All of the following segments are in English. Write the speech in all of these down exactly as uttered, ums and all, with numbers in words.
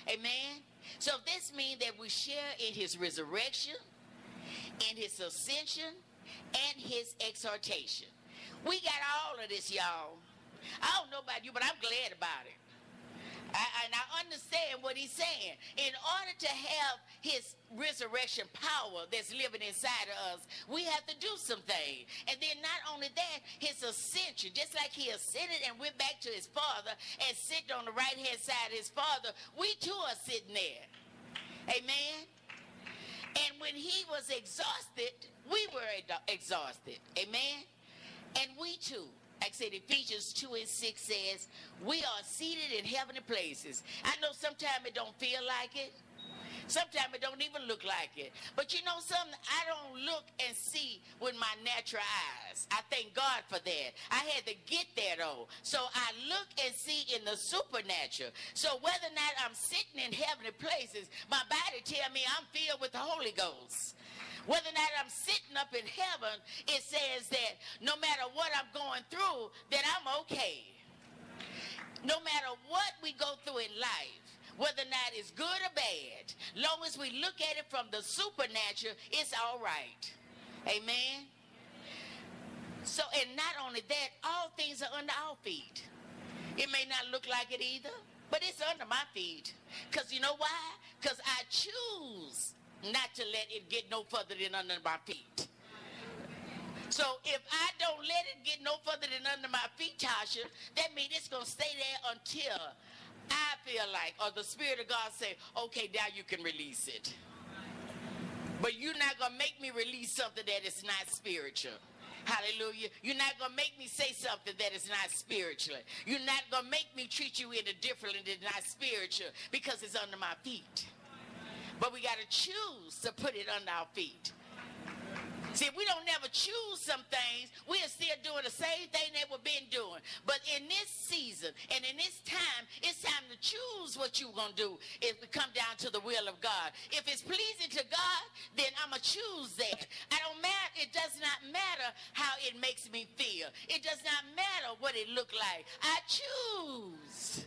Amen. So this means that we share in his resurrection, in his ascension, and his exhortation. We got all of this, y'all. I don't know about you, but I'm glad about it. I, and I understand what he's saying. In order to have his resurrection power that's living inside of us, we have to do some things. And then not only that, his ascension, just like he ascended and went back to his Father and sitting on the right hand side of his Father, we too are sitting there. Amen. And when he was exhausted, we were exhausted. Amen. And we too, like I said, Ephesians two and six says, we are seated in heavenly places. I know sometimes it don't feel like it. Sometimes it don't even look like it. But you know something? I don't look and see with my natural eyes. I thank God for that. I had to get there though. So I look and see in the supernatural. So whether or not I'm sitting in heavenly places, my body tell me I'm filled with the Holy Ghost. Whether or not I'm sitting up in heaven, it says that no matter what I'm going through, that I'm okay. No matter what we go through in life, whether or not it's good or bad, long as we look at it from the supernatural, it's all right. Amen. So, and not only that, all things are under our feet. It may not look like it either, but it's under my feet. Because you know why? Because I choose not to let it get no further than under my feet. So if I don't let it get no further than under my feet, Tasha, that means it's going to stay there until I feel like, or the Spirit of God say, okay, now you can release it. But you're not going to make me release something that is not spiritual. Hallelujah. You're not going to make me say something that is not spiritual. You're not going to make me treat you in a different than not spiritual because it's under my feet. But we got to choose to put it under our feet. See, if we don't never choose some things, we are still doing the same thing that we've been doing. But in this season and in this time, it's time to choose what you're going to do if we come down to the will of God. If it's pleasing to God, then I'm going to choose that. I don't matter. It does not matter how it makes me feel. It does not matter what it look like. I choose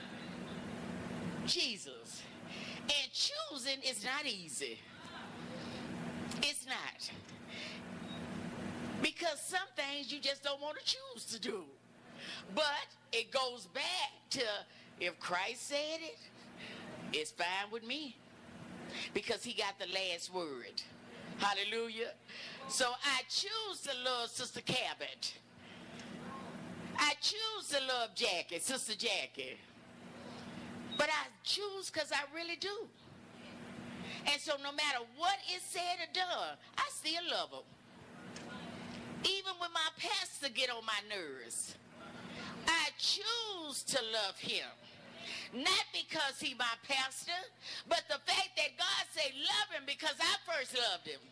Jesus. And choosing is not easy. It's not. Because some things you just don't want to choose to do. But it goes back to, if Christ said it, it's fine with me. Because he got the last word. Hallelujah. So I choose to love Sister Cabot. I choose to love Jackie, Sister Jackie. But I choose because I really do. And so no matter what is said or done, I still love them. Even when my pastor get on my nerves, I choose to love him. Not because he my pastor, but the fact that God say love him because I first loved him.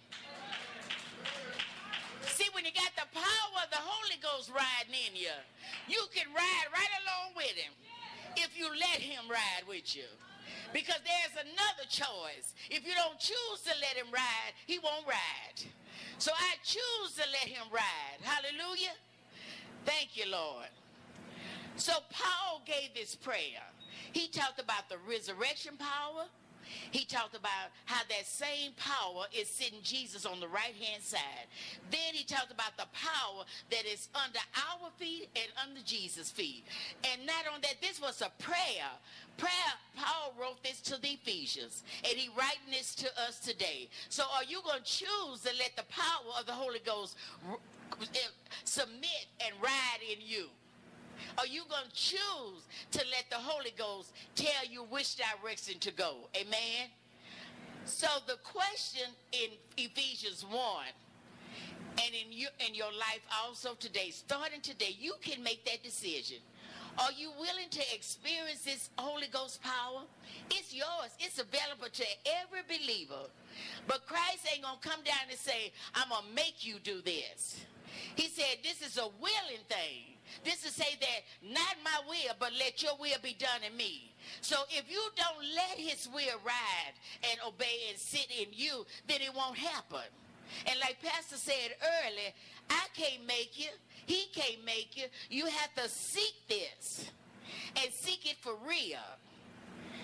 See, when you got the power of the Holy Ghost riding in you, you can ride right along with him if you let him ride with you. Because there's another choice. If you don't choose to let him ride, he won't ride. So I choose to let him ride. Hallelujah. Thank you, Lord. So Paul gave this prayer. He talked about the resurrection power. He talked about how that same power is sitting Jesus on the right hand side. Then he talked about the power that is under our feet and under Jesus' feet. And not on that, this was a prayer. Prayer, Paul wrote this to the Ephesians, and he writing this to us today. So are you going to choose to let the power of the Holy Ghost submit and ride in you? Are you going to choose to let the Holy Ghost tell you which direction to go? Amen. So the question in Ephesians one, and in your, in your life also today, starting today, you can make that decision. Are you willing to experience this Holy Ghost power? It's yours. It's available to every believer. But Christ ain't going to come down and say, I'm going to make you do this. He said this is a willing thing. This is say that not my will, but let your will be done in me. So if you don't let his will ride and obey and sit in you, then it won't happen. And like Pastor said earlier, I can't make you. He can't make you. You have to seek this and seek it for real.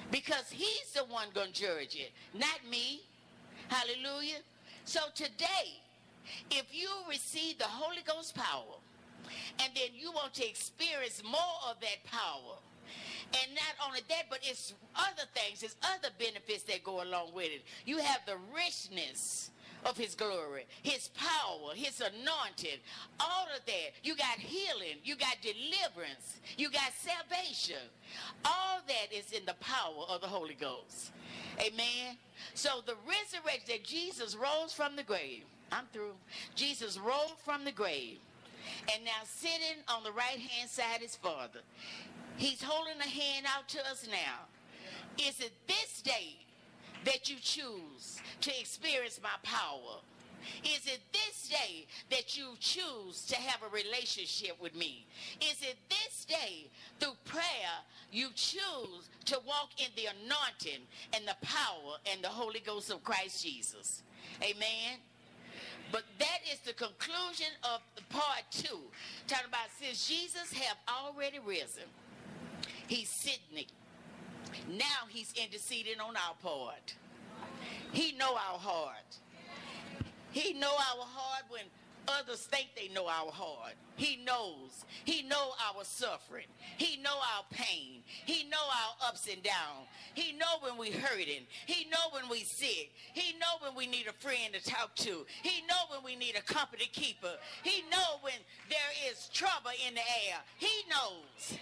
because he's the one going to judge it, not me. Hallelujah. So today, if you receive the Holy Ghost power, and then you want to experience more of that power, and not only that, but it's other things, it's other benefits that go along with it. You have the richness of his glory, his power, his anointing, all of that. You got healing, you got deliverance, you got salvation. All that is in the power of the Holy Ghost. Amen. So the resurrection that Jesus rose from the grave, I'm through. Jesus rose from the grave, and now sitting on the right hand side is Father. He's holding a hand out to us now. Is it this day that you choose to experience my power? Is it this day that you choose to have a relationship with me? Is it this day through prayer you choose to walk in the anointing and the power and the Holy Ghost of Christ Jesus? Amen. But that is the conclusion of part two. Talking about since Jesus have already risen, he's sitting. Now he's interceding on our part. He know our heart. He know our heart when others think they know our heart. He knows. He know our suffering. He know our pain. He know our ups and downs. He know when we hurting. He know when we sick. He know when we need a friend to talk to. He know when we need a company keeper. He know when there is trouble in the air. He knows.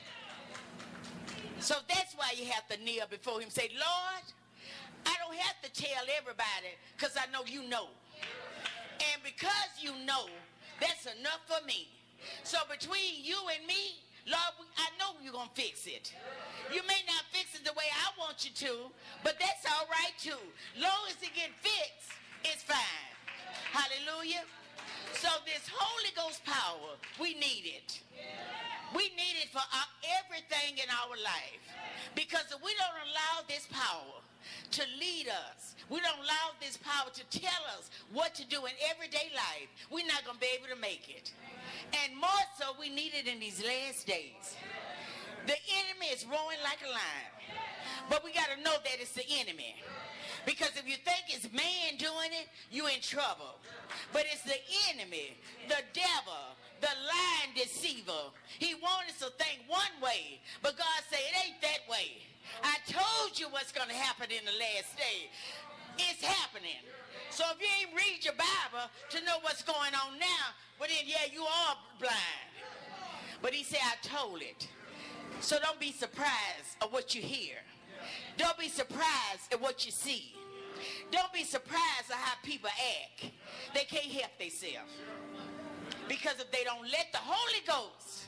So that's why you have to kneel before him. Say, Lord, I don't have to tell everybody because I know you know. And because you know, that's enough for me. So between you and me, Lord, I know you're going to fix it. You may not fix it the way I want you to, but that's all right too. Long as it get fixed, it's fine. Hallelujah. So this Holy Ghost power, we need it. We need it for our, everything in our life. Because if we don't allow this power to lead us, we don't allow this power to tell us what to do in everyday life, we're not going to be able to make it. And more so, we need it in these last days. The enemy is roaring like a lion. But we got to know that it's the enemy. Because if you think it's man doing it, you're in trouble. But it's the enemy, the devil, the lying deceiver. He wants us to think one way, but God said it ain't that way. I told you what's going to happen in the last day. It's happening. So if you ain't read your Bible to know what's going on now, well then, yeah, you are blind. But he said, I told it. So don't be surprised at what you hear. Don't be surprised at what you see. Don't be surprised at how people act. They can't help themselves. Because if they don't let the Holy Ghost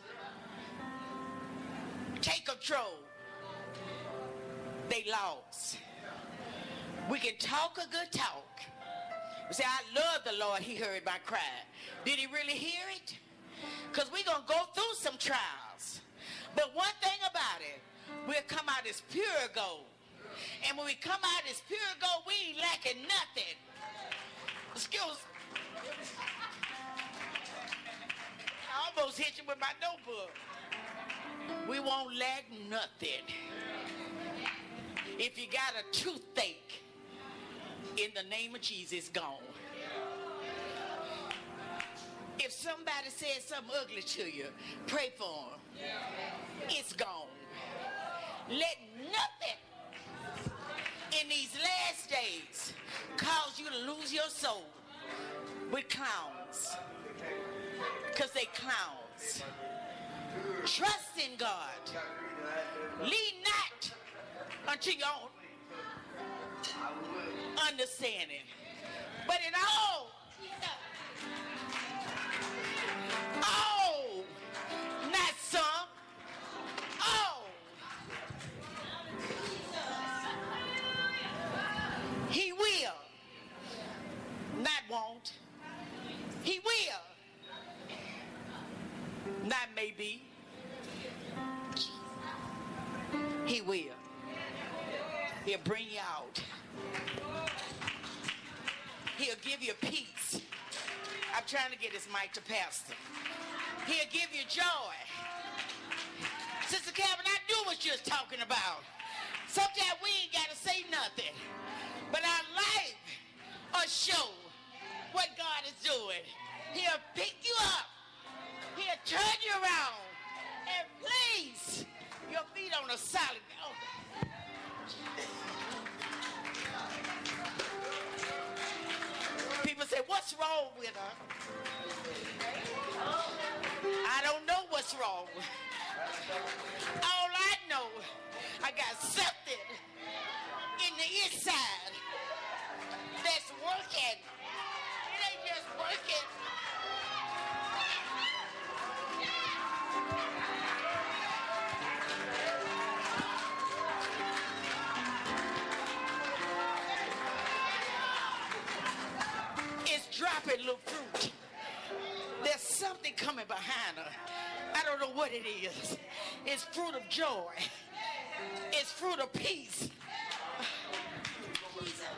take control, they lost. We can talk a good talk. We say, I love the Lord. He heard my cry. Did he really hear it? Because we're going to go through some trials. But one thing about it, we'll come out as pure gold. And when we come out as pure gold, we ain't lacking nothing. Excuse me. I almost hit you with my notebook. We won't lack nothing. If you got a toothache, in the name of Jesus, it's gone. If somebody says something ugly to you, pray for them. It's gone. Let nothing in these last days cause you to lose your soul with clowns. Because they clowns. Trust in God. Lean not unto your own understanding. But in all, all, not some, all. He will, not won't. He will, not maybe. He will. He'll bring you out. He'll give you peace. I'm trying to get this mic to Pastor. He'll give you joy. Sister Calvin, I knew what you was talking about. Sometimes we ain't got to say nothing. But our life will show what God is doing. He'll pick you up. He'll turn you around. And place your feet on a solid. Oh. People say, what's wrong with her? I don't know what's wrong. All I know, I got something in the inside that's working. It ain't just working. It's dropping little fruit. There's something coming behind her. I don't know what it is. It's fruit of joy. It's fruit of peace. Jesus.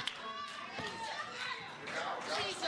Jesus.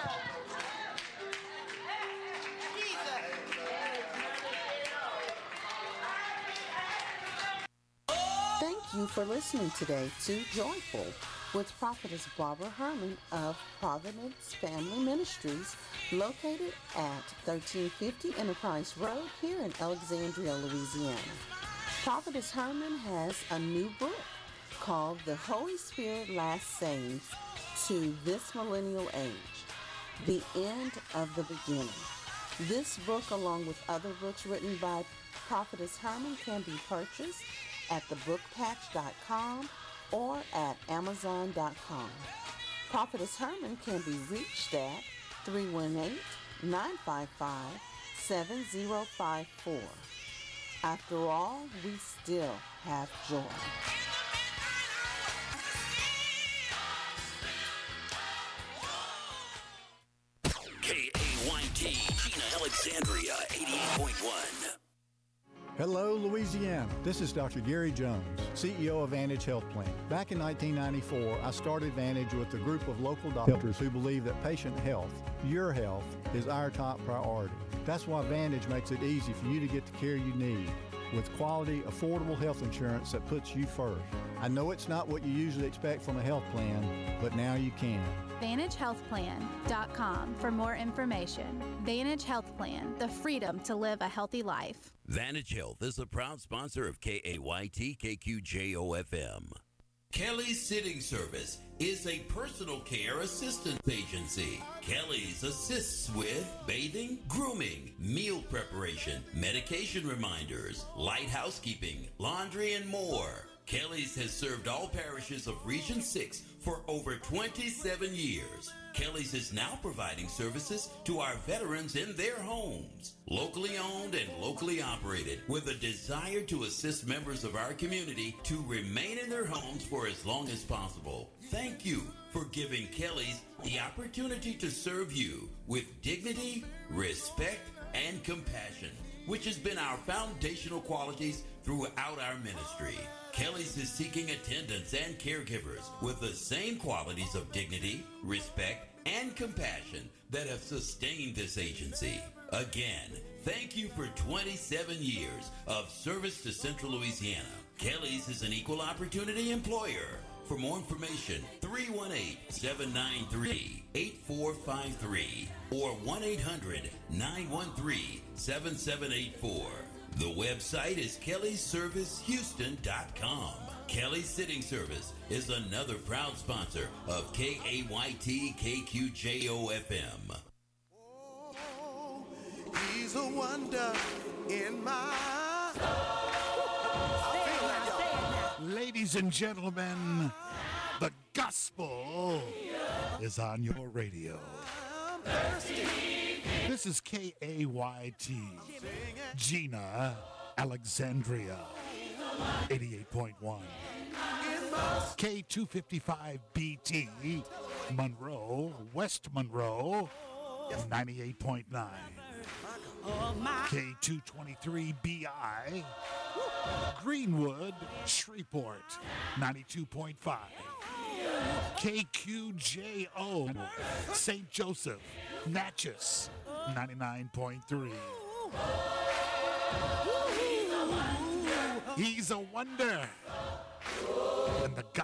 Thank you for listening today to Joyful with Prophetess Barbara Herman of Providence Family Ministries, located at thirteen fifty Enterprise Road here in Alexandria, Louisiana. Prophetess Herman has a new book called The Holy Spirit Last Sayings to This Millennial Age, The End of the Beginning. This book, along with other books written by Prophetess Herman, can be purchased at the book patch dot com or at amazon dot com. Prophetess Herman can be reached at three one eight, nine five five, seven zero five four. After all, we still have joy. K A Y T, Gina Alexandria, eighty-eight point one. Hello, Louisiana. This is Doctor Gary Jones, C E O of Vantage Health Plan. Back in nineteen ninety-four, I started Vantage with a group of local doctors who believe that patient health, your health, is our top priority. That's why Vantage makes it easy for you to get the care you need with quality, affordable health insurance that puts you first. I know it's not what you usually expect from a health plan, but now you can. Vantage Health Plan dot com for more information. Vantage Health Plan, the freedom to live a healthy life. Vantage Health is a proud sponsor of K A Y T K Q J O F M. Kelly's Sitting Service is a personal care assistance agency. Kelly's assists with bathing, grooming, meal preparation, medication reminders, light housekeeping, laundry, and more. Kelly's has served all parishes of Region six for over twenty-seven years. Kelly's is now providing services to our veterans in their homes. Locally owned and locally operated, with a desire to assist members of our community to remain in their homes for as long as possible. Thank you for giving Kelly's the opportunity to serve you with dignity, respect, and compassion, which has been our foundational qualities throughout our ministry. Kelly's is seeking attendants and caregivers with the same qualities of dignity, respect, and compassion that have sustained this agency. Again, thank you for twenty-seven years of service to Central Louisiana. Kelly's is an equal opportunity employer. For more information, three one eight, seven nine three, eight four five three or one eight hundred, nine one three, seven seven eight four. The website is kellys service houston dot com. Kelly's Sitting Service is another proud sponsor of K A Y T K Q J O F M. Oh, he's a wonder in my soul. Ladies and gentlemen, the gospel is on your radio. This is K A Y T, Gina Alexandria, eighty-eight point one. K two fifty-five B T, Monroe, West Monroe, ninety-eight point nine. K two twenty-three B I, Greenwood, Shreveport, ninety-two point five. K Q J O, Saint Joseph, Natchez, ninety-nine point three. He's a wonder And the